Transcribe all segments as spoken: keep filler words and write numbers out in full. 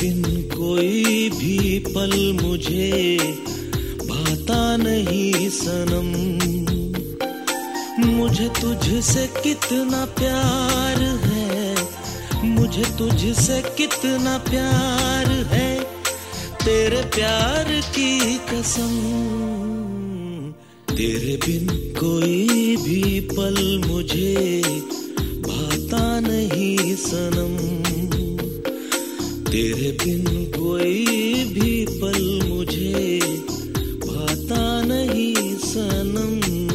बिन कोई भी पल मुझे भाता नहीं सनम। मुझे तुझसे कितना प्यार है, मुझे तुझसे कितना प्यार है, तेरे प्यार की कसम। तेरे बिन कोई भी पल मुझे भाता नहीं सनम। तेरे बिन कोई भी पल मुझे भाता नहीं सनम।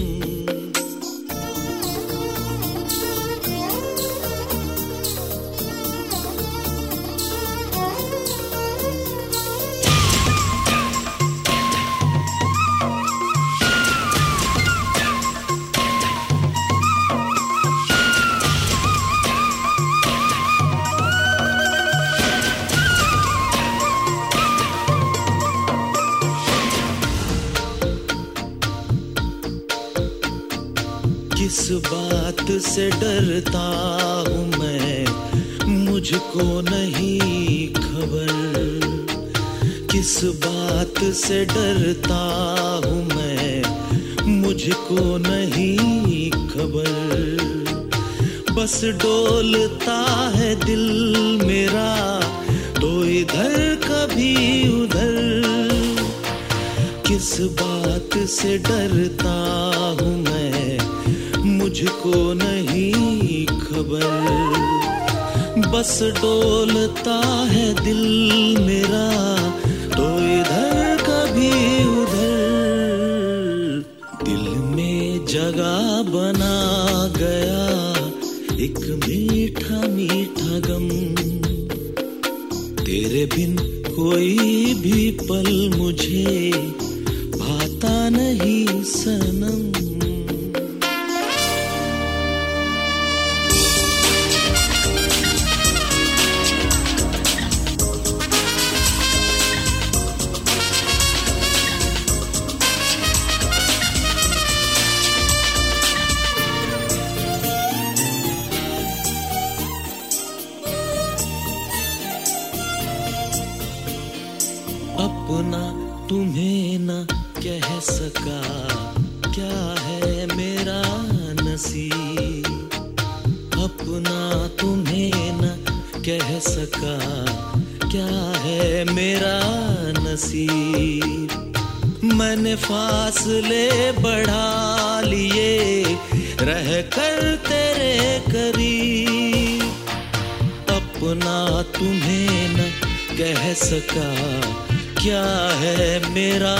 किस बात से डरता हूँ मैं, मुझको नहीं खबर। किस बात से डरता हूँ मैं, मुझको नहीं खबर। बस डोलता है दिल मेरा, तो इधर कभी उधर। किस बात से डरता हूँ मैं, मुझको नहीं खबर। बस डोलता है दिल मेरा, तो इधर कभी उधर। दिल में जगह बना गया एक मीठा मीठा गम। तेरे बिन कोई भी पल मुझे भाता नहीं सनम। अपना तुम्हें न कह सका, क्या है मेरा नसीब। अपना तुम्हें न कह सका, क्या है मेरा नसीब। मैंने फासले बढ़ा लिए रह कर तेरे करीब। अपना तुम्हें न कह सका, क्या है मेरा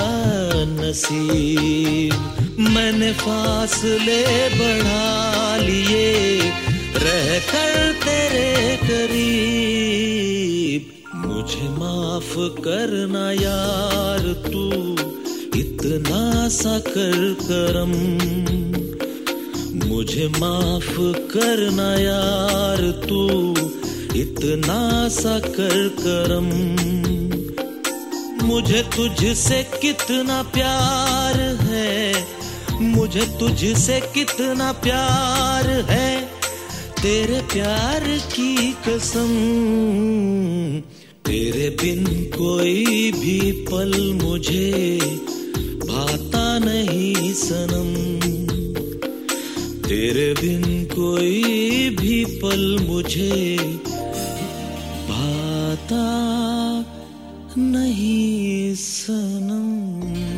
नसीब। मैंने फासले बढ़ा लिए रह कर तेरे करीब। मुझे माफ करना यार तू इतना सा कर करम। मुझे माफ करना यार तू इतना सा कर करम। मुझे तुझसे कितना प्यार है, मुझे तुझसे कितना प्यार है, तेरे प्यार की कसम। तेरे बिन कोई भी पल मुझे भाता नहीं सनम। तेरे बिन कोई भी पल मुझे भाता नहीं सनम।